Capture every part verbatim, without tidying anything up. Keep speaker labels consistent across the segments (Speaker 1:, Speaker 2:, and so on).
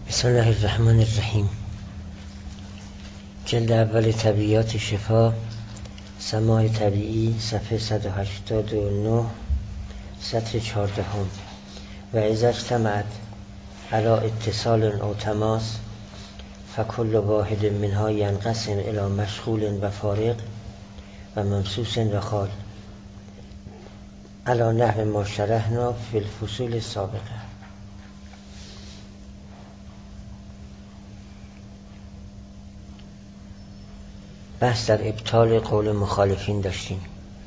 Speaker 1: بسم الله الرحمن الرحیم. جلد اول طبیعیات شفا، سماع طبیعی، صفحه صد و هشتاد و نه، سطر چهاردهم. و اذا اجتمعت علی اتصال او تماس فکل واحد منها ینقسم الی مشغول و فارغ و ممسوس و خال علی نحو ما شرحنا فی الفصول السابقه. بحث در ابطال قول مخالفین داشتیم.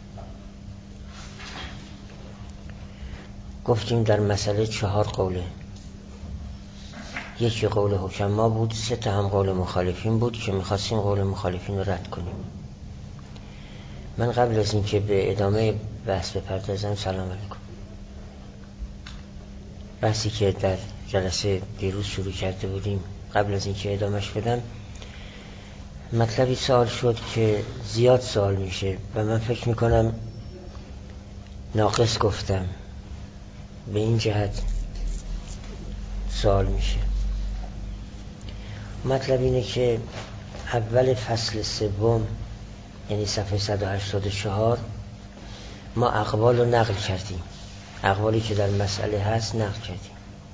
Speaker 1: گفتیم در مسئله چهار قوله، یکی قول حکما بود، سه تا هم قول مخالفین بود که میخواستیم قول مخالفین رو رد کنیم. من قبل از این که به ادامه بحث بپردازم سلام علیکم. بحثی که در جلسه دیروز شروع کرده بودیم، قبل از این که ادامهش بدم مطلبی سوال شد که زیاد سوال میشه و من فکر میکنم ناقص گفتم، به این جهت سوال میشه. مطلب اینه که اول فصل سوم، یعنی صفحه صد و هشتاد و چهار، ما اقوال رو نقل کردیم، اقوالی که در مسئله هست نقل کردیم.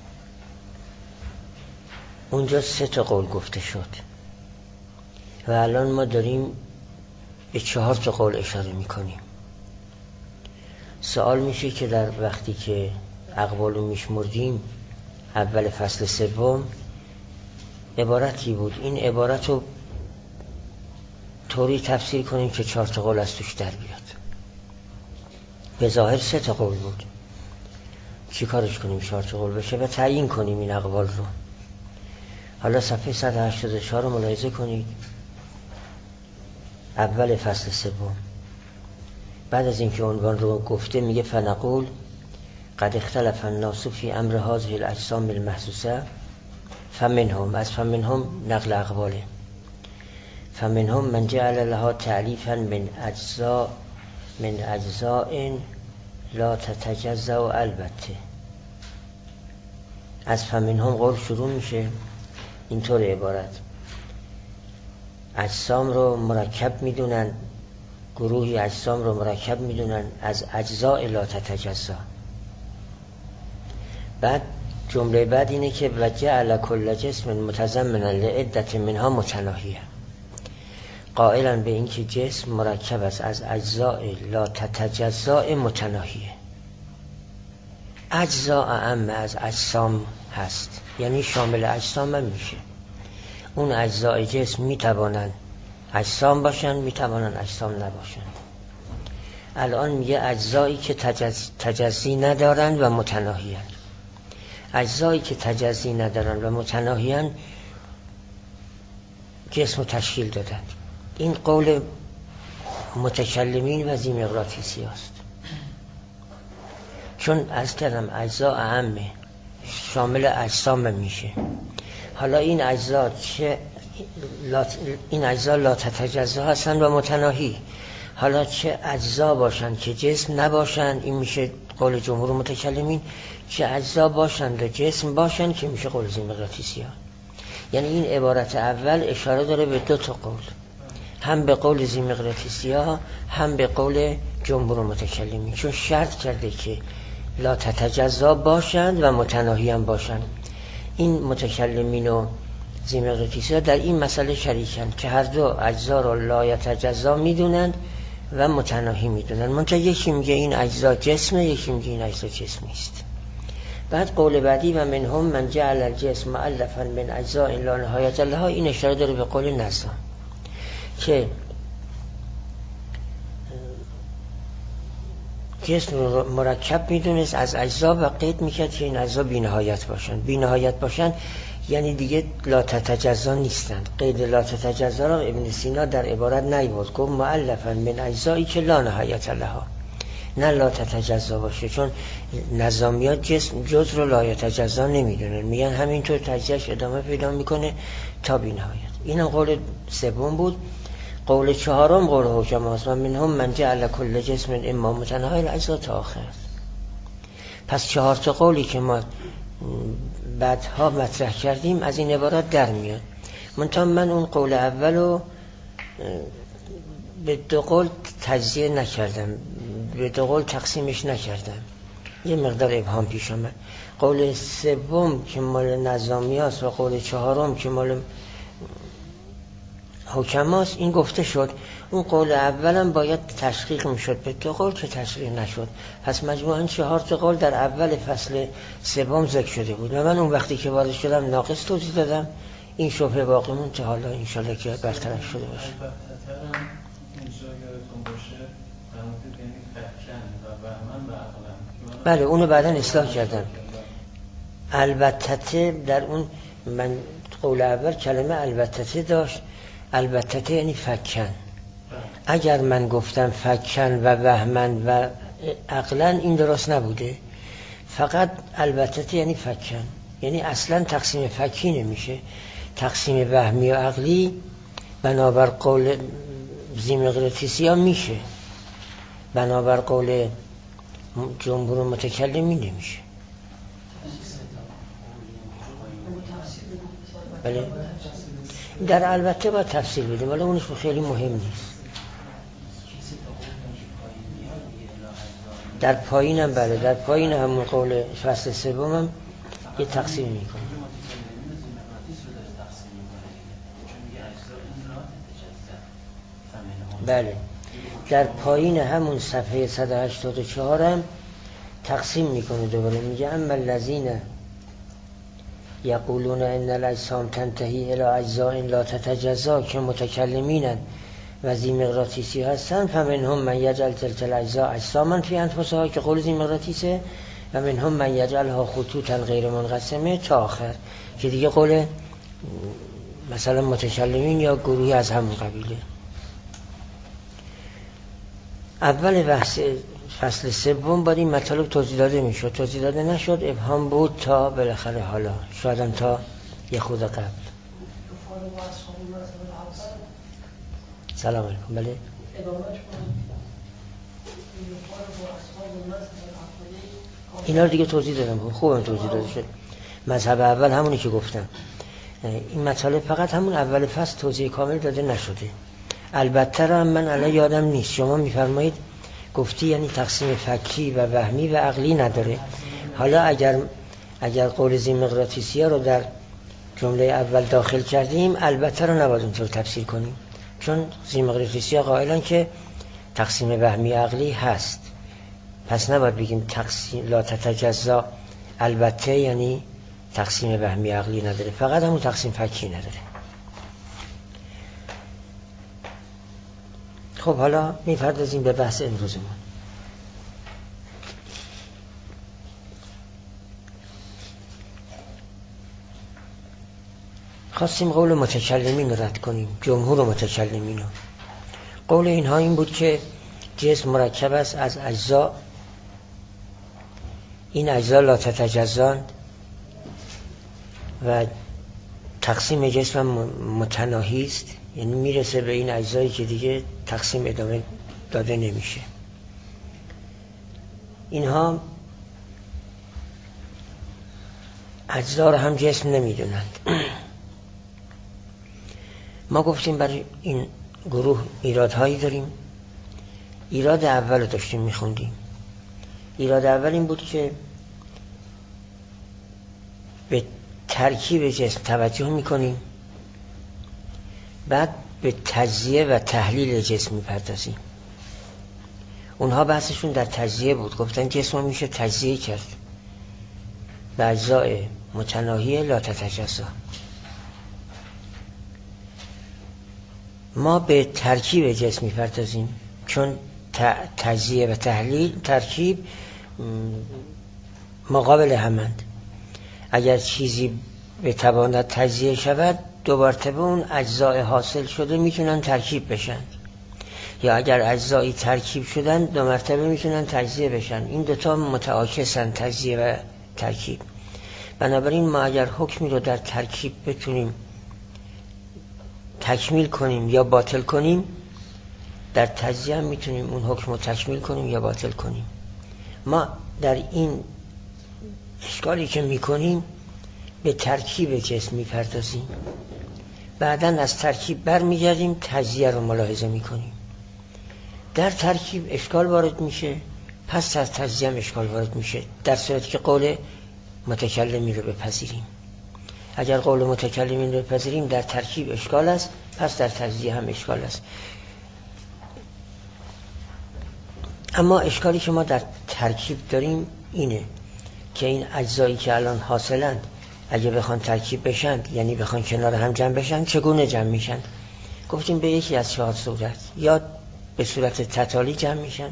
Speaker 1: اونجا سه تا قول گفته شد و الان ما داریم به چهار تا قول اشاره میکنیم. سوال میشه که در وقتی که اقوال رو میشمردیم اول فصل سوم عبارتی بود، این عبارت رو طوری تفسیر کنیم که چهار تا قول از توش در بیاد. به ظاهر سه تا قول بود، چی کارش کنیم چهار تا قول بشه و تعیین کنیم این اقوال رو. حالا صفحه صد و هشتاد و چهار رو ملاحظه کنید. اول فصل سوم بعد از اینکه عنوان رو گفته میگه فنقول قد اختلف الناس فی امر هذه الاجسام المحسوسه فمنهم، از فمنهم نقل اقواله، فمنهم من جعل لها تعلیفا من اجزاء من اجزاء لا تتجزأ. البته از فمنهم قول شروع میشه اینطور عبارت، اجسام رو مرکب میدونن، گروهی اجسام رو مرکب میدونن از اجزاء لا تتجزا. بعد جمله بعد اینه که و جعل کل جسم متضمنا لعدت منها متناهیه، قائلا به اینکه جسم مرکب است از اجزاء لا تتجزا متناهیه. اجزاء اعم از اجسام هست، یعنی شامل اجسام هم میشه. اون اجزاء جسم میتوانند اجسام باشند، میتوانند اجسام نباشند. الان میگه اجزایی که تجز... تجزی ندارند و متناهیند. اجزایی که تجزی ندارند و متناهیند جسم تشکیل دادند. این قول متکلمین و ذی‌مقراطیسی است، چون از کردم اجزا اعمه، شامل اجسام میشه. حالا این اجزا چه این اجزا لا تتجزا هستند و متناهی، حالا چه اجزا باشند که جسم نباشند، این میشه قول جمهور متکلمین، چه اجزا باشند و جسم باشند که میشه قول ذی‌مقراطیسی ها. یعنی این عبارت اول اشاره داره به دو تا قول، هم به قول ذی‌مقراطیسی ها هم به قول جمهور متکلمین، چون شرط کرده که لا تتجزا باشند و متناهی هم باشند. این متکلمین و ذی‌مقراطیسی ها در این مسئله شریکند که هر دو اجزا را لا یتجزا میدونند و متناهی میدونند. منتها یکی میگه این اجزا جسمه، یکی میگه این اجزا جسم نیست. بعد قول بعدی و منهم من جعل الجسم مؤلفا من اجزاء لا نهایت لها، این اشاره داره به قول نظام که جسم رو مرکب میدونست از اجزا و قید میکرد که این اجزا بی نهایت باشن. بی نهایت باشن یعنی دیگه لا تتجزا نیستند. قید لا تتجزا را ابن سینا در عبارت نیورد، گفت مؤلفا من اجزایی که لا نهایت لها، نه لا تتجزا باشه، چون نظامیات جسم جز رو لا تتجزا نمیدونن، میگن همینطور تجزیهش ادامه پیدا میکنه تا بی نهایت. اینم قول سوم بود. قول چهارم قول حکم هست، من هم من جعل کل جسم اما متناهی الاجزا تا آخر. پس چهار تا قولی که ما بعدها مطرح کردیم از این عبارات در میاد. منتها من اون قول اولو به دو قول تجزیه نکردم، به دو قول تقسیمش نکردم، یه مقدار ابهام پیش آمد. قول سوم که مال نظامی هست و قول چهارم که مال حکماست این گفته شد. اون قول اولم باید تشقیق میشد به دو قول که تشقیق نشد، پس مجموعاً چهار تا قول در اول فصل سوم ذکر شده بود و من اون وقتی که وارد شدم ناقص توضیح دادم. این شبهه باقی مون تا حالا انشالله که برطرف شده باشه. بله اونو بعدا اصلاح کردم. البته در اون من قول اول کلمه البته داشت، البته یعنی فکن. اگر من گفتم فکن و وهمن و عقلا این درست نبوده، فقط البته یعنی فکن، یعنی اصلا تقسیم فکی نمیشه. تقسیم وهمی و عقلی بنابر قول زیمقریطیسی ها میشه، بنابر قول جمهور متکلمین نمیشه. بله در البته با تفصیل بدیم، ولی اونش خیلی مهم نیست. در پایینم بله در پایین همون قول فصل سومم یه تقسیم میکنه. بله در پایین همون صفحه صد و هشتاد و چهار هم تقسیم میکنه دوباره، میگه اما الذین یقولون ان الاجسام تنتهی الی اجزاء لا تتجزا که متکلمینن و زیمقراطیسی هستن، فمنهم من یجعل تلک الاجزاء اجساما فی انفسها که قول زیمقراطیسه و منهم من یجعلها خطوطا غیر منقسمه تا آخر که دیگه قول مثلا متکلمین یا گروهی از همون قبیله. اول بحث فصل سوم باید این مطالب توضیح داده میشد، توضیح داده نشد، ابهام بود تا بالاخره حالا شاید تا یه خود قبل. سلام علیکم. بله اینا رو دیگه توضیح دادم، خوبم توضیح داده شد. مذهب اول همونی که گفتم، این مطالب فقط همون اول فصل توضیح کامل داده نشده. البته را من الان یادم نیست، شما میفرمایید گفتی یعنی تقسیم فکی و وهمی و عقلی نداره. حالا اگر اگر قول زیمقراطیسی رو در جمله اول داخل کردیم البته رو نباید اونطور تفسیر کنیم، چون زیمقراطیسی ها قائلن که تقسیم وهمی عقلی هست، پس نباید بگیم تقسیم لا تتجزا البته یعنی تقسیم وهمی عقلی نداره، فقط همون تقسیم فکی نداره. خب حالا میپردازیم به بحث امروزمون. خواستیم قول متکلمین رد کنیم، جمهور متکلمین. قول اینها این بود که جسم مرکب است از اجزا، این اجزا لا تتجزان و تقسیم جسم متناهی است، یعنی میرسه به این اجزایی که دیگه تقسیم ادامه داده نمیشه. اینها اجزا رو هم جسم نمیدونند. ما گفتیم برای این گروه ایرادهایی داریم. ایراد اول رو داشتیم میخوندیم. ایراد اول این بود که به ترکیب جسم توجه میکنیم، بعد به تجزیه و تحلیل جسم میپردازیم. اونها بحثشون در تجزیه بود، گفتن جسم میشه تجزیه کرد به اجزای متناهی لا تتجزا. ما به ترکیب جسم میپردازیم، چون تجزیه و تحلیل ترکیب مقابل همند. اگر چیزی به تواند تجزیه شود دو مرتبه اون اجزای حاصل شده میتونن ترکیب بشن، یا اگر اجزایی ترکیب شدن دو مرتبه میتونن تجزیه بشن. این دوتا متعاکسن، تجزیه و ترکیب. بنابراین ما اگر حکمی رو در ترکیب بتونیم تکمیل کنیم یا باطل کنیم، در تجزیه هم میتونیم اون حکم رو تکمیل کنیم یا باطل کنیم. ما در این اشکالی که میکنیم به ترکیب جسم میپردازیم، بعداً از ترکیب برمیگردیم تجزیه رو ملاحظه میکنیم. در ترکیب اشکال وارد میشه، پس از تجزیه هم اشکال وارد میشه، در صورتی که قول متکلمی رو بپذیریم. اگر قول متکلمین رو بپذیریم در ترکیب اشکال است، پس در تجزیه هم اشکال است. اما اشکالی که ما در ترکیب داریم اینه که این اجزایی که الان حاصلند اگه بخوان ترکیب بشن، یعنی بخوان کنار هم جمع بشن، چگونه جمع میشن؟ گفتیم به یکی از چهار صورت، یا به صورت تتالی جمع میشن،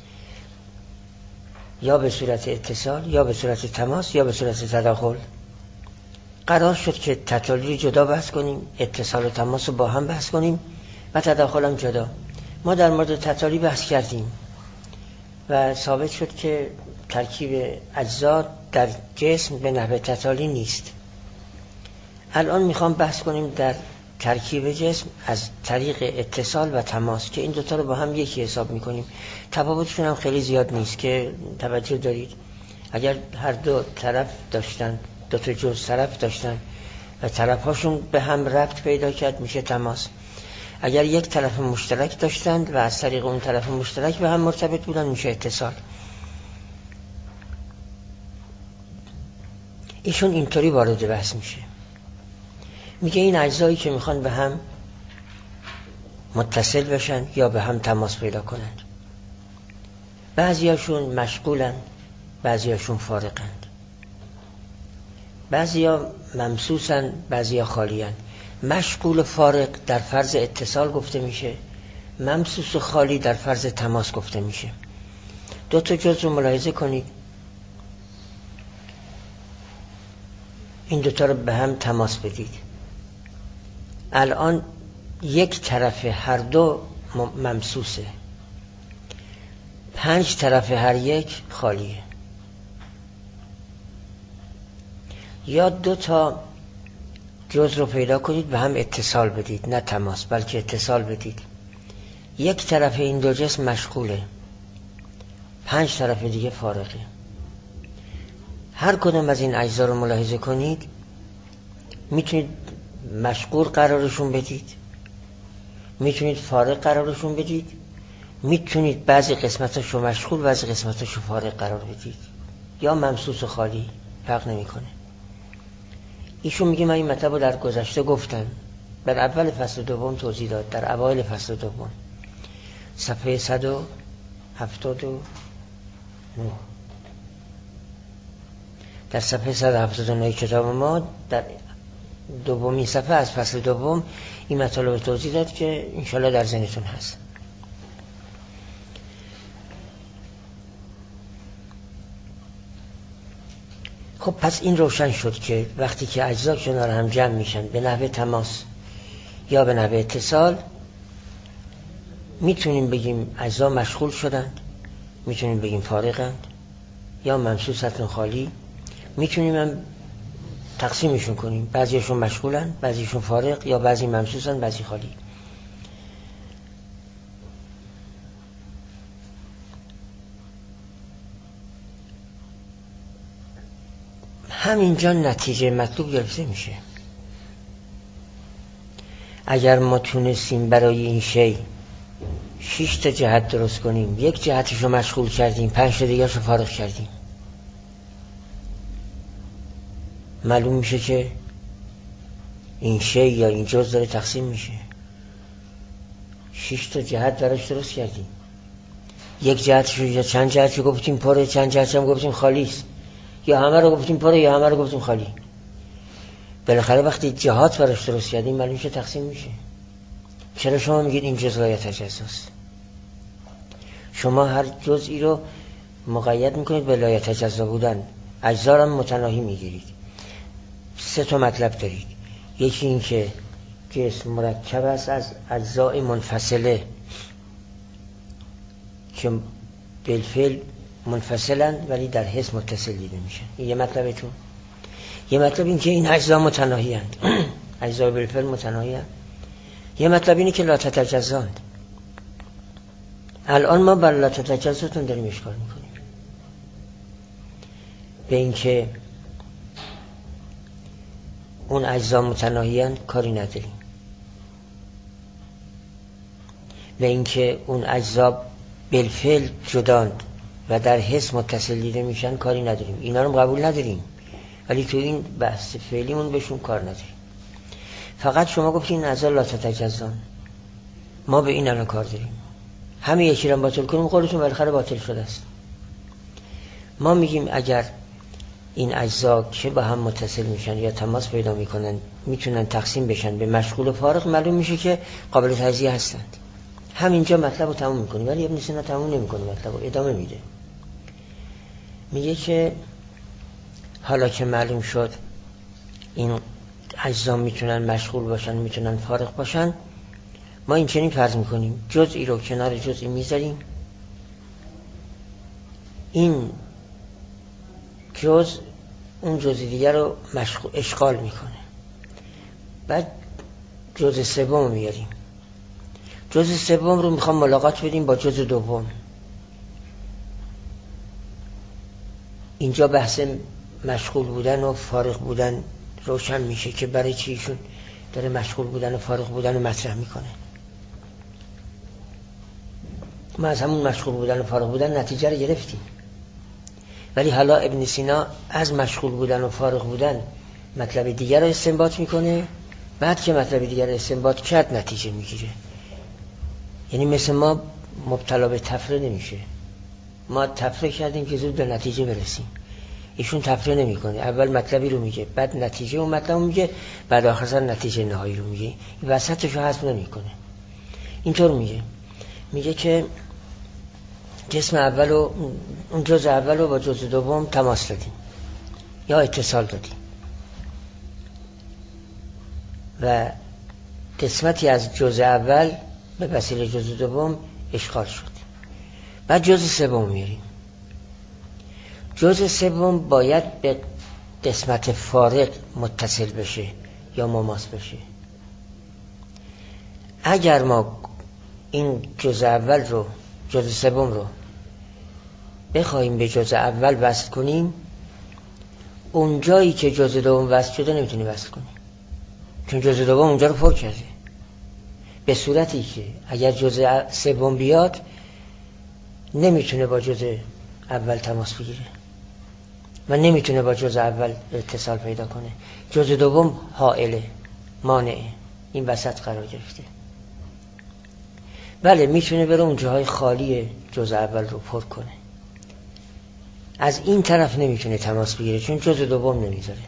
Speaker 1: یا به صورت اتصال، یا به صورت تماس، یا به صورت تداخل. قرار شد که تتالی رو جدا بحث کنیم، اتصال و تماس رو با هم بحث کنیم و تداخل هم جدا. ما در مورد تتالی بحث کردیم و ثابت شد که ترکیب اجزا در جسم به نحو تتالی نیست. الان میخوام بحث کنیم در ترکیب جسم از طریق اتصال و تماس که این دوتا رو با هم یکی حساب میکنیم. تفاوتشون هم خیلی زیاد نیست که توجه دارید. اگر هر دو طرف داشتن، دو تا جزء طرف داشتن و طرفهاشون به هم ربط پیدا کرد میشه تماس. اگر یک طرف مشترک داشتند و از طریق اون طرف مشترک به هم مرتبط بودن میشه اتصال. ایشون اینطوری وارد بحث میشه، میگه این اجزایی که میخوان به هم متصل بشن یا به هم تماس پیدا کنند، بعضیاشون مشغولن، بعضیاشون فارغند، بعضیا ممسوسن، بعضیا خالیان. مشغول و فارغ در فرض اتصال گفته میشه، ممسوس و خالی در فرض تماس گفته میشه. دو تا جزء رو ملاحظه کنید، این دوتا رو به هم تماس بدید. الان یک طرف هر دو ممسوسه، پنج طرف هر یک خالیه. یا دو تا جزء رو پیدا کنید به هم اتصال بدید، نه تماس بلکه اتصال بدید. یک طرف این دو جسم مشغوله، پنج طرف دیگه فارغه. هر کدوم از این اجزا رو ملاحظه کنید، میتونید مشغول قرارشون بدید، میتونید فارغ قرارشون بدید، میتونید بعضی قسمتاشو مشغول بعضی قسمتاشو فارغ قرار بدید، یا ممسوس و خالی، فرق نمیکنه. ایشون میگه من این مطلب رو در گذشته گفتم، در اول فصل دوم توضیح داد، در اوایل فصل دوم صفحه صد و هفتاد و نه، در صفحه صد و هفتاد و نه کتاب ما در دومین صفحه از فصل دوم این مطالب توضیح داد که انشالله در ذهنتون هست. خب پس این روشن شد که وقتی که اجزا کنار هم جمع میشن به نحو تماس یا به نحو اتصال، میتونیم بگیم اجزا مشغول شدند، میتونیم بگیم فارغند، یا ممسوساتون خالی. میتونیم هم تقسیمشون کنیم، بعضیشون مشغولن، بعضیشون فارغ، یا بعضی ممسوسن، بعضی خالی. همینجا نتیجه مطلوب گرفته میشه. اگر ما تونستیم برای این شی شش تا جهت درست کنیم، یک جهتش رو مشغول کردیم، پنج تا دیگرش رو فارغ کردیم، معلوم میشه که این شی یا این جزء داره تقسیم میشه. شش تا جهت براش درست کردیم، یک جهتش رو یا چند جهت رو گفتیم پره، چند جهت هم گفتیم خالی است، یا همه رو گفتیم پره یا همه رو گفتیم خالی. بالاخره وقتی جهات براش درست کردیم معلوم میشه تقسیم میشه. چرا شما میگید این جزء لایه تجزاست؟ شما هر جزئی رو مقید میکنید به لایه تجزا بودن، اجزا رو متناهی میگیرید. سه تا مطلب دارید. یکی این که جسم مرکب است از اجزای منفصله که بالفعل منفصلند ولی در حس متصل دیده میشن، این یه مطلبتون. یه مطلب این که این اجزا متناهی اند، اجزای بالفعل متناهی اند. یه مطلب اینه که لا تتجزاند. الان ما بر لا تتجزاتون داریم اشکال میکنیم. به اینکه اون اجزا متناهی‌اند کاری نداریم، به اینکه اون اجزا بالفعل جداند و در حس متصل دیده میشن کاری نداریم. اینا رو قبول نداریم، ولی تو این بحث فعلیمون بهشون کار نداریم. فقط شما گفتین این اجزا لا تتجزان، ما به این الان کار داریم. همه یکی رو باطل کنیم قولتون بالاخره باطل شده است. ما میگیم اگر این اجزا که با هم متصل میشن یا تماس پیدا میکنن میتونن تقسیم بشن به مشغول و فارغ، معلوم میشه که قابل تجزیه هستند. همینجا مطلب رو تموم میکنیم، ولی ابن سینا تموم نمیکنه، مطلب رو ادامه میده. میگه که حالا که معلوم شد این اجزا میتونن مشغول باشن میتونن فارغ باشن، ما این چنین فرض میکنیم جزئی رو کنار جزئی میذاریم، این جز اون جزء دیگر رو مشغول اشغال میکنه. بعد جزء سوم میاریم، جزء سوم رو میخوام ملاقات بدیم با جزء دوم. اینجا بحث مشغول بودن و فارغ بودن روشن میشه که برای چی ایشون داره مشغول بودن و فارغ بودن رو مطرح میکنه. ما از همون مشغول بودن و فارغ بودن نتیجه رو گرفتیم، ولی حالا ابن سینا از مشغول بودن و فارغ بودن مطلب دیگر رو استنباط میکنه. بعد که مطلب دیگر رو استنباط کرد نتیجه میگیره. یعنی مثل ما مبتلا به تفره نمیشه. ما تفره کردیم که زود به نتیجه برسیم، ایشون تفره نمیکنه. اول مطلبی رو میگه، بعد نتیجه اون مطلب رو میگه، بعد آخرش نتیجه نهایی رو میگه، وسطش رو حذف نمیکنه. اینطور میگه میگه که جسم اول و اون جزء اول رو با جزء دوم تماس دادیم یا اتصال دادیم و قسمتی از جزء اول به وسیله جزء دوم اشغال شد. بعد جزء سوم میاریم. جزء سوم باید به قسمت فارغ متصل بشه یا مماس بشه. اگر ما این جزء اول رو جزء سوم رو بخوایم به جزء اول وصل کنیم، اون جایی که جزء دوم وصل شده نمیتونیم وصل کنیم، چون جزء دوم اونجا رو پر کرده. به صورتی که اگر جزء سوم بیاد نمیتونه با جزء اول تماس بگیره و نمیتونه با جزء اول اتصال پیدا کنه. جزء دوم حائله، مانعه، این وسط قرار گرفته. بله میتونه بره اون جاهای خالی جزء اول رو پر کنه، از این طرف نمیتونه تماس بگیره چون جزء دوم نمیذاره.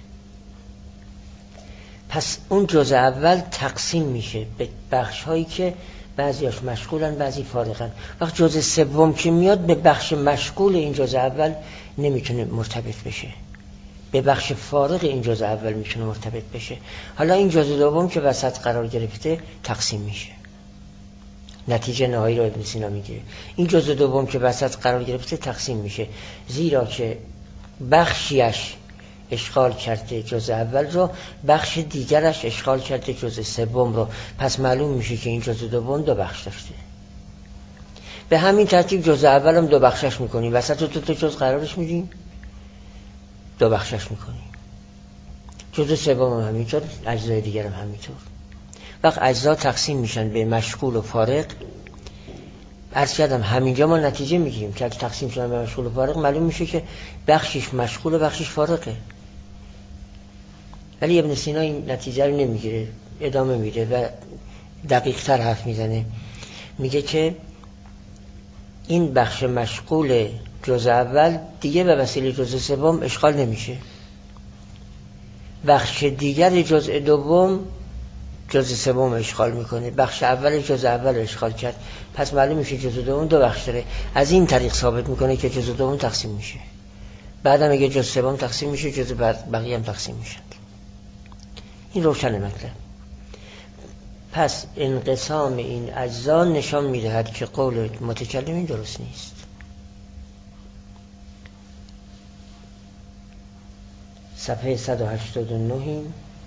Speaker 1: پس اون جزء اول تقسیم میشه به بخش هایی که بعضیاش مشغولن بعضی فارغن. وقت جزء سوم که میاد به بخش مشغول این جزء اول نمیتونه مرتبط بشه، به بخش فارغ این جزء اول میتونه مرتبط بشه. حالا این جزء دوم که وسط قرار گرفته تقسیم میشه. نتیجه نهایی رو ابن سینا میگه این جزء دوم که وسط قرار گرفته تقسیم میشه، زیرا که بخشیش اشغال کرده جزء اول رو، بخش دیگرش اشغال کرده جزء سوم رو. پس معلوم میشه که این جزء دوم دو بخش داشته. به همین ترتیب جزء اول هم دو بخشش میکنیم، وسط رو تو تو جزء قرارش میدیم، دو بخشش میکنیم. جزء سوم هم همینطور، اجزای دیگر هم همینطور. وقت اجزا تقسیم میشن به مشغول و فارغ. عرض کردم همینجا ما نتیجه میگیریم که اگه تقسیم شدن به مشغول و فارغ معلوم میشه که بخشش مشغول و بخشش فارغه. ولی ابن سینا این نتیجه رو نمیگیره، ادامه میده و دقیق تر حرف میزنه. میگه که این بخش مشغول جزء اول دیگه به وسیله جزء سوم اشغال نمیشه، بخش دیگر جزء دوم جزء سوم اشغال میکنه، بخش اول جزء اول اشغال کرد. پس معلوم میشه جزء دوم دو بخش داره. از این طریق ثابت میکنه که جزء دوم تقسیم میشه، بعدم اگه جزء سوم تقسیم میشه جزء بقیه هم تقسیم میشن. این روشن مطلب. پس انقسام این اجزا نشان میدهد که قول متکلمین درست نیست. صفحه صد و هشتاد و نه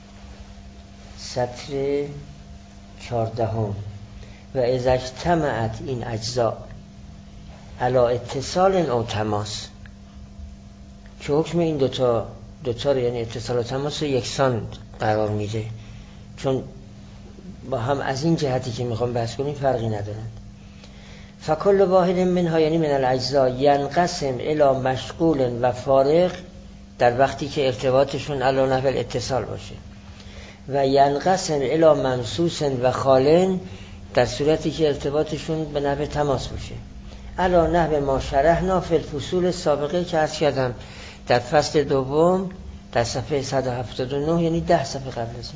Speaker 1: سطر چهاردهم. و اذا اجتمعت این اجزا علی اتصال او تماس، که حکم این دوتا دوتا رو یعنی اتصال و تماس رو یکسان قرار میده، چون با هم از این جهتی که میخوام بحث کنیم فرقی ندارن. فکل واحد منها یعنی من الاجزا ینقسم الی مشغول و فارغ در وقتی که ارتباطشون علی نحو الاتصال باشه، و ینقسم الی ممسوس و خالن در صورتی که ارتباطشون به نحو تماس باشه، علی نحو ما شرحنا فی الفصول سابقه که عرض کردم در فصل دوم در صفحه صد و هفتاد و نه، یعنی ده صفحه قبل از این.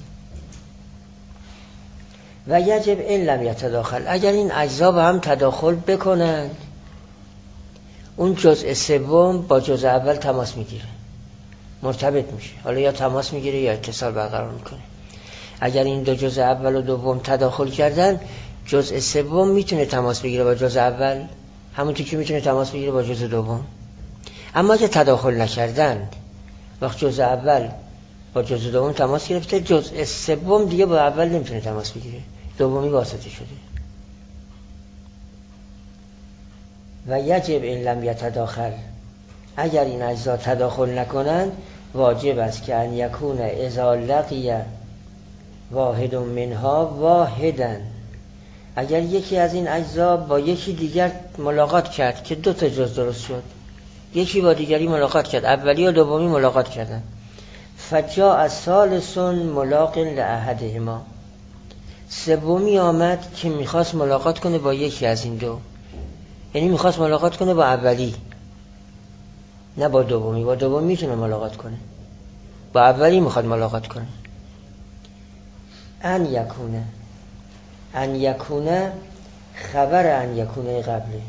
Speaker 1: و یجب این لم یتداخل، اگر این اجزا با هم تداخل بکنند اون جزء سوم با جزء اول تماس میگیره، مرتبط میشه، حالا یا تماس میگیره یا اتصال برقرار میکنه. اگر این دو جزء اول و دوم تداخل کردن، جزء سوم میتونه تماس بگیره با جزء اول همونطور که میتونه تماس بگیره با جزء دوم. اما که تداخل نکردند، وقت جزء اول با جزء دوم تماس گرفته، جزء سوم دیگه با اول نمیتونه تماس بگیره، دومی واسطه شده. و یجب این لم یتداخل، اگر این اجزا تداخل نکنند واجب است که ان یکون اذا لقی واحد منها واحدا، اگر یکی از این اجزا با یکی دیگر ملاقات کرد که دو تا جز درست شد، یکی با دیگری ملاقات کرد، اولی و دومی ملاقات کردن، فجاء ثالث ملاق لاحدهما، سومی آمد که میخواست ملاقات کنه با یکی از این دو، یعنی میخواست ملاقات کنه با اولی نه با دومی، با دومی میتونه ملاقات کنه، با اولی میخواد ملاقات کنه. ان یکونه ان یکونه خبر ان یکونه قبله،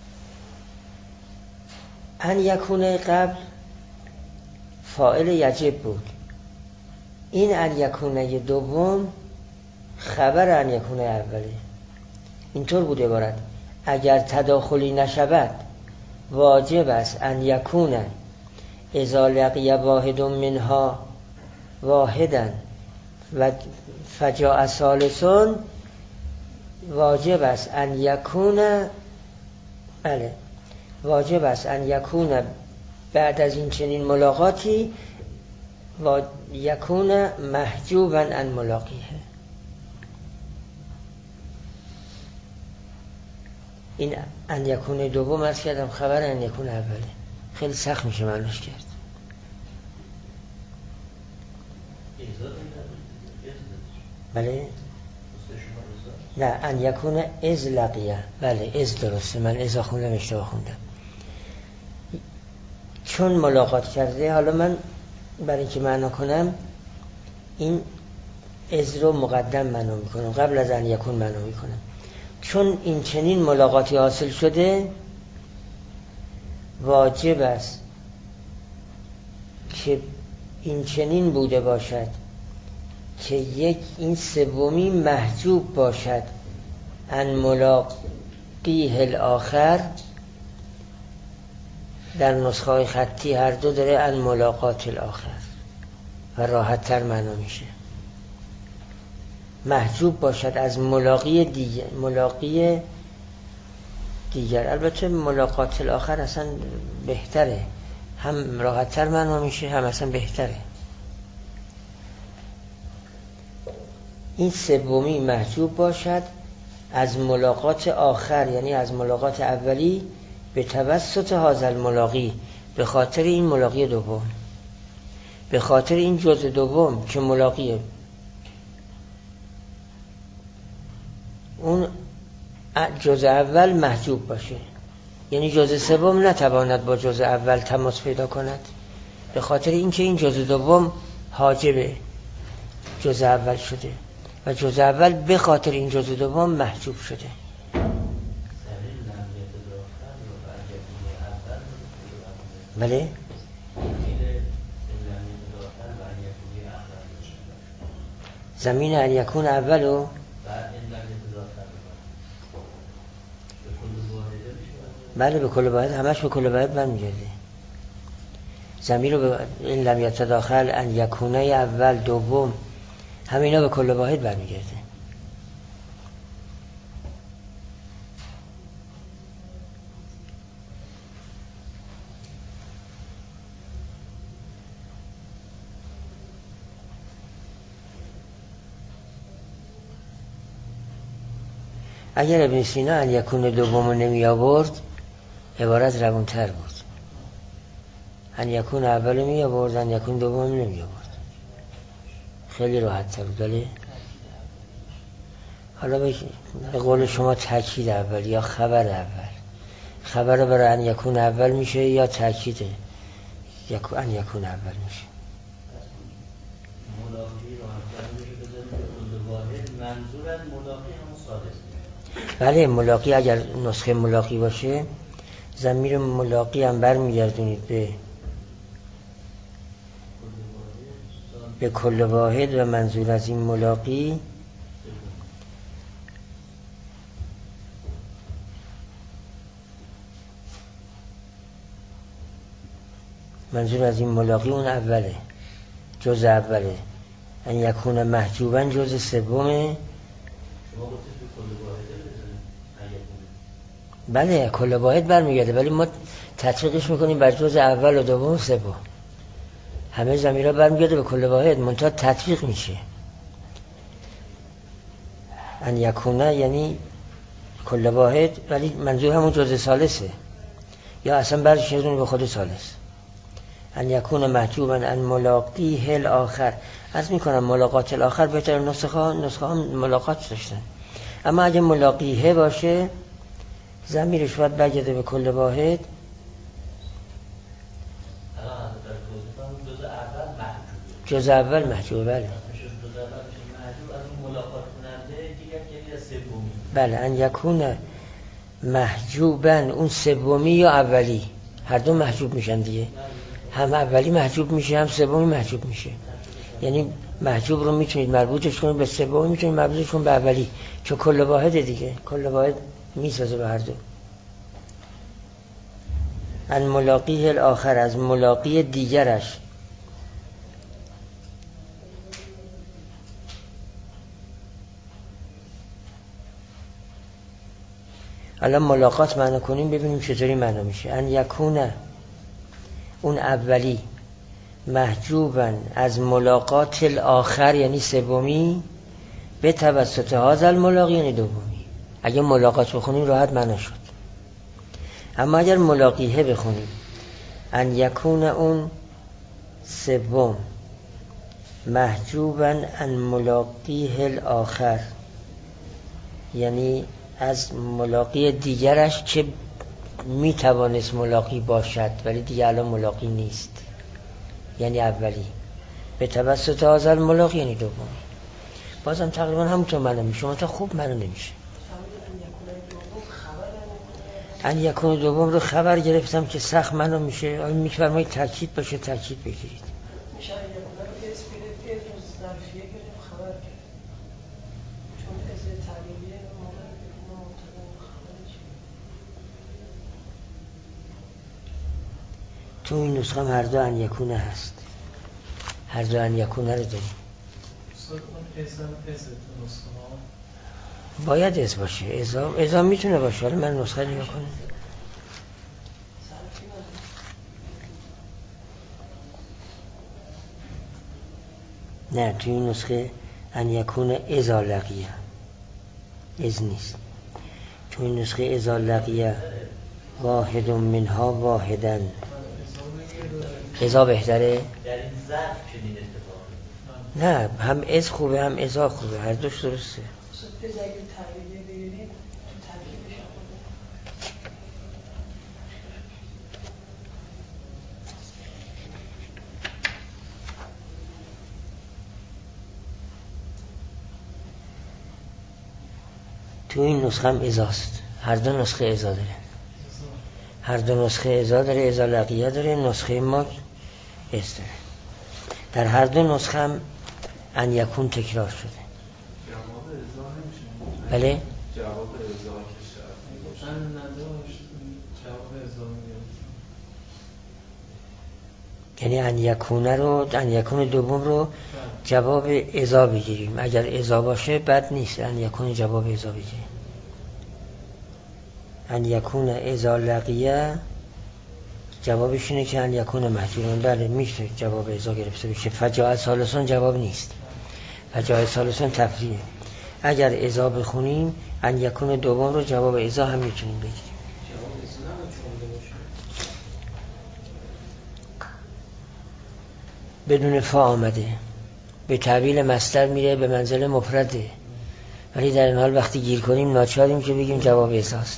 Speaker 1: ان یکونه قبل فاعل یجب بود، این ان یکونه دوم خبر ان یکونه اوله. اینطور بود عبارت: اگر تداخلی نشود واجب است ان یکونه اذا لقی واحد منها واحدا و فجاء ثالثون، واجب است ان یکونه بله واجب است ان یکونه بعد از این چنین ملاقاتی و یکونه محجوبا عن ملاقیه. این ان یکونه دوم عرض کردم خبر ان یکونه اوله، خیلی سخت میشه معنیش کرد. بله نه ان یکونه از لقیه، بله از درسته، من از خوندم اشتباه خوندم، چون ملاقات کرده. حالا من برای اینکه معنا کنم این از رو مقدم معنا میکنم، قبل از ان یکون معنا میکنم. چون این چنین ملاقاتی حاصل شده واجب است که این چنین بوده باشد که یک این سومی محجوب باشد ان ملاقیه الاخر. در نسخه خطی هر دو داره ان ملاقات الاخر و راحت تر معنا میشه، محجوب باشد از ملاقی دیگر ملاقی دیگر البته ملاقات الاخر اصلا بهتره، هم راحت تر معنا میشه هم اصلا بهتره. این سومی محجوب باشد از ملاقات آخر، یعنی از ملاقات اولی، به توسط هذا الملاقی، به خاطر این ملاقی دوم، به خاطر این جزء دوم که ملاقیه. اون جزء اول محجوب باشه، یعنی جزء سوم نتواند با جزء اول تماس پیدا کند، به خاطر اینکه این جزء دوم حاجب جزء اول شده و جزء اول به خاطر این جزء دوم محجوب شده. بله زمین ان یکون اولو بله به کل واحد، همش به کل واحد برمیگرده. زمین رو به این لم یتداخل ان یکونه اول دوم همینا به کل واحد برمیگرده. اگر ابن سینا ان یکون دوم نمی آورد عبارت روانتر بود. ان یکون اول می آورد، ان یکون دوم نمی آورد، خیلی راحت تر بود. ولی حالا به قول شما تاکید اول یا خبر اول، خبر برای ان یکون اول میشه یا تاکید یکون ان یکون اول میشه.
Speaker 2: ملاقی راحت میشه بزنید کل واحد منظور از ملاقی همون سادس.
Speaker 1: بله ملاقی اگر نسخه ملاقی باشه ضمیر ملاقی هم برمیگردونید به به کل واحد و منظور از این ملاقی منظور از این ملاقی اون اوله، جز اوله. ان یکون محجوبا جز سومه. بله کل واحد برمیگرده، ولی ما تطبیقش میکنیم بر جز اول و دوم و سوم. همه ضمیرها برمیگرده به کل واحد، منتها تطبیق میشه. ان یکون یعنی کل واحد، ولی منظور همون جز ثالثه، یا اصلا برشون به خود ثالث. ان یکون محجوبا ان ملاقیه الاخر. از میکنم ملاقات الاخر بهتر نسخه ها نسخه ها ملاقات داشتن، اما اگه ملاقیه باشه ضمیرش باید برگرده به کل واحد. جز اول محجوب. بله بله ان یکون محجوبا اون سومی یا اولی، هر دو محجوب میشن دیگه، هم اولی محجوب میشه هم سومی محجوب میشه. یعنی محجوب رو میتونید مربوطش کنید به سومی، میتونید مربوطش کنید به اولی، چون کل واحد دیگه، کل واحد میسازه به هر دو. ان ملاقیه الاخر از ملاقی دیگرش. الان ملاقات معنی کنیم ببینیم چطوری معنی میشه. ان یکونه اون اولی محجوبا از ملاقات الاخر یعنی سومی به توسط هذا الملاقی یعنی دومی. اگه ملاقات بخونیم راحت معنی شد. اما اگر ملاقیه بخونیم ان یکون اون سوم محجوبا ان ملاقیه الاخر یعنی از ملاقی دیگرش که میتوانست ملاقی باشد ولی دیگه الان ملاقی نیست، یعنی اولی به توسط هذا الملاقی یعنی دومی. بازم تقریبا همونطور معنی میشه، شما تا خوب معنی نمیشه. ان یکون دوم رو خبر گرفتم که سخت معنی میشه. آیا میفرمایید تاکید باشه تاکید بگیرید.
Speaker 3: میشه ان یکون رو اسم گرفت از ظرفیه گرفت خبر کرد، چون از تعلیلیه موقع
Speaker 1: تو این نسخه هم هر دو ان یکونه هست، هر دو ان یکونه رو داریم. باید از باشه، ازا ازا میتونه باشه. حالا من نسخه نگاه کنم. نه تو این نسخه ان یکون ازا لقیه از نیست. تو این نسخه ازا لقیه واحد منها واحدن ازا بهتره.
Speaker 2: در این ظرف چنین اتفاقی
Speaker 1: نه هم از خوبه هم ازا خوبه، هر دوش درسته.
Speaker 3: اگه تغییری بگیرید تو ترکیبش
Speaker 1: تو این نسخه هم ازاست، هر دو نسخه ازا داره، هر دو نسخه ازا داره، ازا لقیه داره، نسخه ما از داره. در هر دو نسخه هم ان یکون تکرار شده.
Speaker 4: جواب ازا نمیشه.
Speaker 1: بله؟
Speaker 4: جواب ازا که شرط میگوشن نداشت جواب ازا میگوشن،
Speaker 1: یعنی ان یکونه رو ان یکون دوم رو جواب ازا بگیریم. اگر ازا باشه بد نیست، ان یکون جواب ازا بگیریم. ان یکون ازا لقیه جوابش اینه که ان یکون محجوبا. بله میشه جواب ازا گرفته بشه. فجاء ثالثون جواب نیست، فجاء ثالثون تفریعه. اگر ازا بخونیم ان یکون دوم رو جواب اذا هم میتونیم بگیریم.
Speaker 4: جواب اذا نباید جمله باشه.
Speaker 1: بدون فا آمده، به تعبیل مصدر میره، به منزل مفرده، ولی در این حال وقتی گیر کنیم ناچاریم که بگیم جواب اذاست.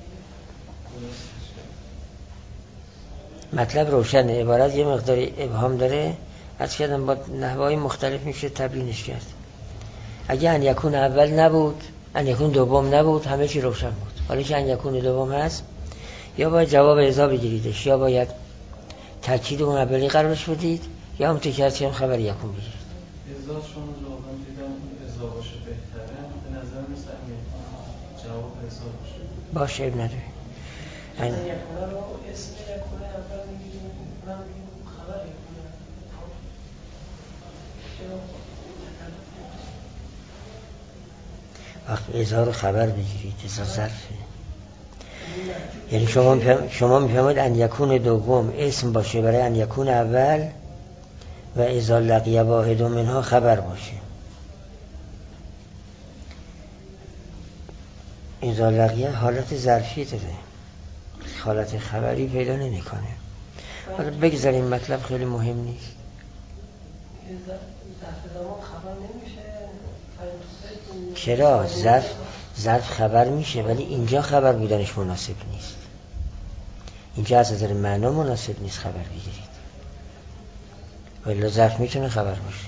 Speaker 1: مطلب روشنه، عبارت یه مقدار ابهام داره، از کردم با نحوهای مختلف میشه تبیینش کرد. اگه ان یکون اول نبود، ان یکون دوم نبود، همه چی روشن بود. حالا که ان یکون دوم هست، یا باید جواب اذا بگیریدش، یا باید تاکید اون اولی قرارش بدید، یا هم تکرتی هم خبر یکون بگیرید.
Speaker 4: اذا شما جوابم دیدم اذا باشه بهتره، به نظر مثل جواب اذا باشه
Speaker 1: باشه اب نداره.
Speaker 3: ان یکون رو اسم یکون اول میگیریم، من میگیم خبر یکون.
Speaker 1: وقت اذا رو خبر بگیرید، اذا ظرفه. یعنی شما شما میفهمید ان یکون دوم اسم باشه برای ان یکون اول و اذا لقی واحد منها خبر باشه. اذا لقی حالت ظرفی داره، حالت خبری پیدا نمیکنه. حالا بگذاریم، مطلب خیلی مهم نیست. چرا؟ ظرف ظرف خبر میشه، ولی اینجا خبر بودنش مناسب نیست. اینجا از نظر معنا مناسب نیست خبر بگیرید، ولی ظرف میتونه خبر باشه.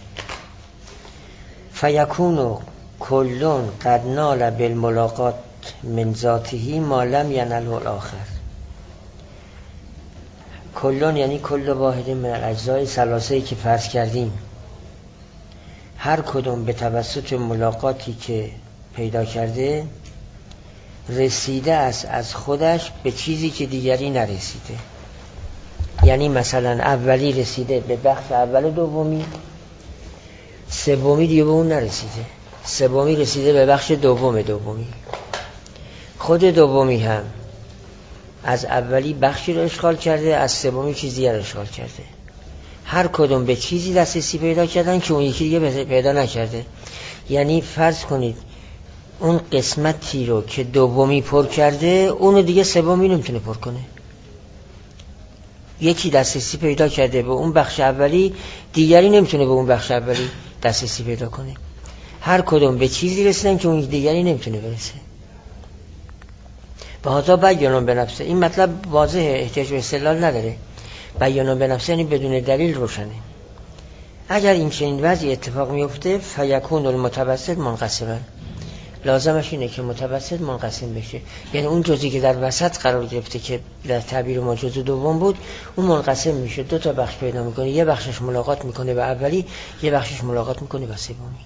Speaker 1: فیکون کلون قد نال بالملاقات من ذاته ما لم ینله الاخر. کلون یعنی کل واحد من الاجزای ثلاثه‌ای که فرض کردیم، هر کدوم به توسط ملاقاتی که پیدا کرده رسیده است از خودش به چیزی که دیگری نرسیده. یعنی مثلا اولی رسیده به بخش اول دومی، سومی دیگه به اون نرسیده، سومی رسیده به بخش دوم دومی، خود دومی هم از اولی بخشی رو اشغال کرده، از سومی چیزی رو اشغال کرده. هر کدوم به چیزی دسترسی پیدا کردن که اون یکی دیگه پیدا نکرده. یعنی فرض کنید اون قسمتی رو که دومی پر کرده، اونو دیگه سومی نمیتونه پر کنه. یکی دسترسی پیدا کرده به اون بخش اولی، دیگری نمیتونه به اون بخش اولی دسترسی پیدا کنه. هر کدوم به چیزی رسیدن که اون دیگری نمیتونه برسه. بهذا بیان به نفسه. این مطلب واضحه، احتیاج به استدلال نداره. بیان به نفسه یعنی بدون دلیل روشنه. اگر این چنین وضعی اتفاق میفته، فیکون المتوسط منقسما، لازمش اینه که متوسط منقسم بشه. یعنی اون جزئی که در وسط قرار گرفته که در تعبیر ما جزء دوم بود، اون منقسم میشه، دو تا بخش پیدا میکنه. یه بخشش ملاقات میکنه به اولی، یه بخشش ملاقات میکنه به سومی.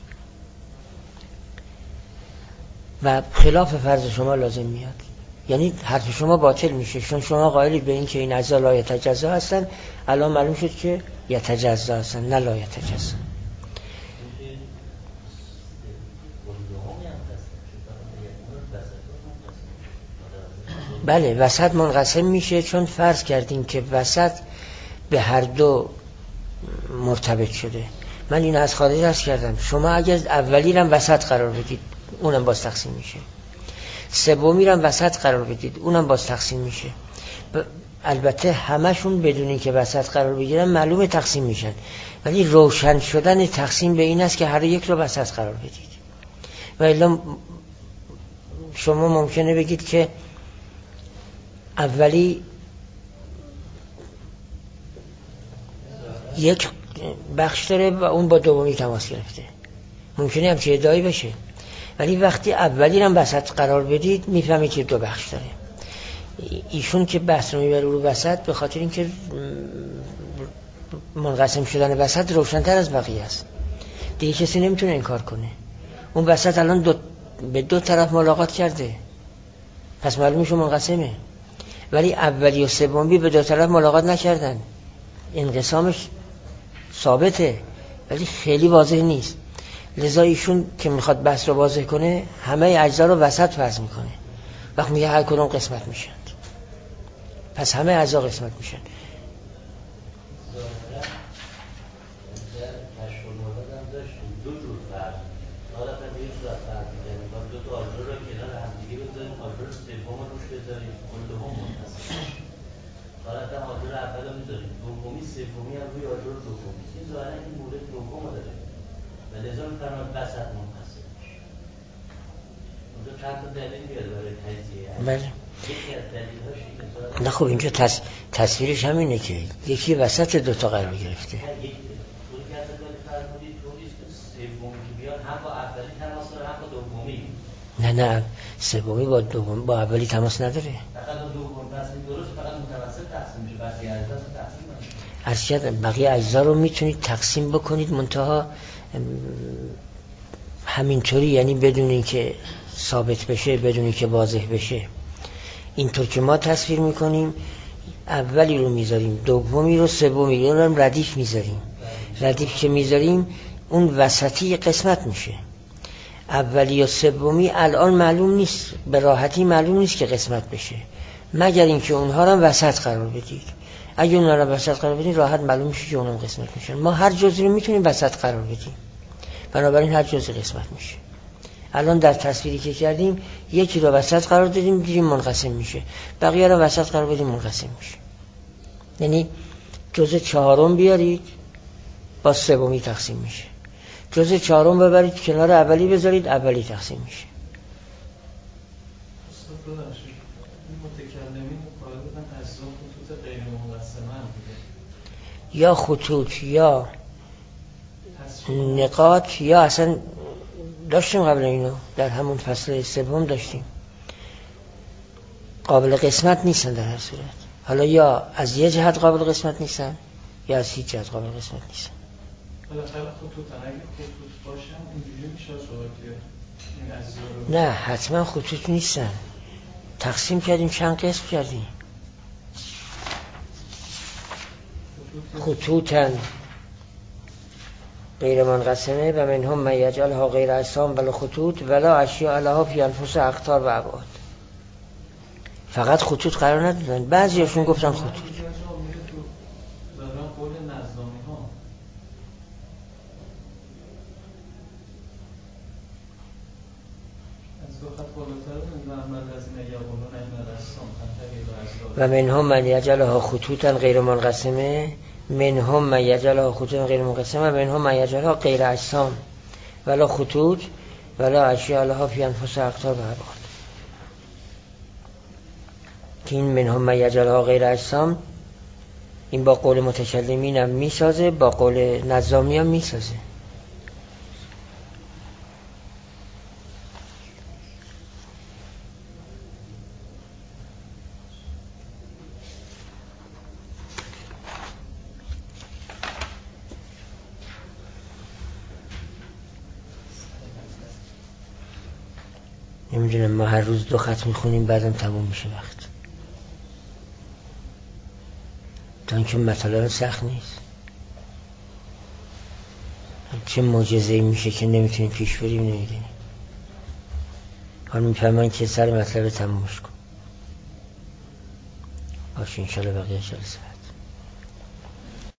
Speaker 1: و خلاف فرض شما لازم میاد، یعنی حرف شما باطل میشه، چون شما قائلید به این که این اجزا لا یتجزا هستن. الان معلوم شد که یتجزا هستن، نه لا یتجزا. بله وسط منقسم میشه، چون فرض کردیم که وسط به هر دو مرتبط شده. من این از خارج عرض کردم، شما اگر اولی رو وسط قرار بدید اونم باز تقسیم میشه، سومی رو وسط قرار بدید اونم باز تقسیم میشه. ب... البته همشون بدون اینکه وسط قرار بگیرن معلومه تقسیم میشن، ولی روشن شدن تقسیم به این است که هر یک رو وسط قرار بدید. و الا شما ممکنه بگید که اولی یک بخش داره و اون با دومی تماس گرفته، ممکنه همچه ادعایی بشه، ولی وقتی اولی هم وسط قرار بدید میفهمید که دو بخش داره. ایشون که بحث رو میبره رو وسط به خاطر اینکه منقسم شدن وسط روشن‌تر از بقیه است، دیگه کسی نمیتونه انکار کنه. اون وسط الان دو به دو طرف ملاقات کرده، پس معلومه شو منقسمه. ولی اولی و سومی به دو طرف ملاقات نکردن، انقسامش ثابته ولی خیلی واضح نیست. لذا ایشون که میخواد بحث رو واضح کنه همه اجزا رو وسط فرض میکنه. وقت میگه هر کدوم قسمت میشن، پس همه اجزا قسمت میشن.
Speaker 2: دو جور فرض، حالا تا یه صورت فرض می‌کنیم، دو تا آجر رو کنار هم دیگه بذاریم آجر سوم رو روش بذاریم اون دوم منتصف حالت آجر اول رو میذاریم دومی سومی هم روی آجر دومی این ظاهرا این مورد دوم رو داره و لذا میفرماید وسط منتصف اونجا چند تا دلیل میاد برای تجزیه
Speaker 1: بله
Speaker 2: یکی از دلیل‌هاش اینه
Speaker 1: نه خب اینجا تص... تصویرش همینه که یکی وسط دوتا قرار گرفته
Speaker 2: یک طوری که از دلیل فرمودید طوریست که سومی که بیاد هم با اولی تماس داره هم با دومی
Speaker 1: نه نه سومی با دوم با اولی تماس نداره
Speaker 2: فقط دوم تصمیم درست فقط متوسط تقسیم میشه بقیه اجزا تقسیم نمیشه
Speaker 1: ارشد بقیه اجزا رو میتونید تقسیم بکنید منتها همینطوری یعنی بدون اینکه ثابت بشه بدون اینکه واضح بشه اینطور که ما تصویر میکنیم اولی رو میذاریم دومی رو سومی رو هم ردیف میذاریم ردیف که میذاریم اون وسطی قسمت میشه اولی یا سومی الان معلوم نیست به راحتی معلوم نیست که قسمت بشه مگر اینکه اونها رو وسط قرار بدید اگه اونها رو وسط قرار بدید راحت معلوم میشه که اونها قسمت میشن ما هر جزئی رو میتونیم وسط قرار بدیم بنابراین هر جزئی قسمت میشه الان در تصویری که کردیم یکی رو وسط قرار دادیم دیدیم منقسم میشه بقیه رو وسط قرار بدیم منقسم میشه یعنی جزء چهارم بیارید با سومی تقسیم میشه جزء چهارم ببرید کنار اولی بذارید اولی تقسیم میشه
Speaker 4: استاد ببخشید این متکلمین قائل بودن اجزا خطوط غیر مقسمه
Speaker 1: یا خطوط یا نقاط یا اصلا داشتیم قبل اینو در همون فصل سوم داشتیم قابل قسمت نیستن در هر صورت حالا یا از یه جهت قابل قسمت نیستن یا از هیچ جهت قابل قسمت نیستن
Speaker 4: بالاخره خطوط اگه خطوط باشن اینجوری میشه صحبت این اجزا رو
Speaker 1: نه حتما خطوط نیستن تقسیم کردیم چند قسم کردیم خطوطن غیر منقسمه و منهم من یجعلها غیر اجسام ولا خطوط ولا اشیاء لها فی انفس اقطار و ابعاد فقط خطوط قرار ندادن بعضیشون گفتن خطوط
Speaker 4: دارن قول نظامی ها از دو خط بالاتر و من لازم یقولون این اجسام
Speaker 1: و منهم من یجعلها خطوطا غیر منقسمه منهم من یجعلها خطوطا غیر منقسمه و منهم من یجعلها غیر اجسام ولا خطوط ولا اشیاء لها فی انفس اقطار و ابعاد که این منهم من یجعلها غیر اجسام این با قول متکلمین هم میسازه با قول نظامی هم میسازه نمیدونم ما هر روز دو خط میخونیم بعدم تموم میشه وقت تا اینکه مطالب سخت نیست چه معجزه‌ای میشه که نمیتونیم پیش بریم نمیدونیم حالا میفهمن که سر مطلب تمومش کن باشه انشالله بقیه جلسه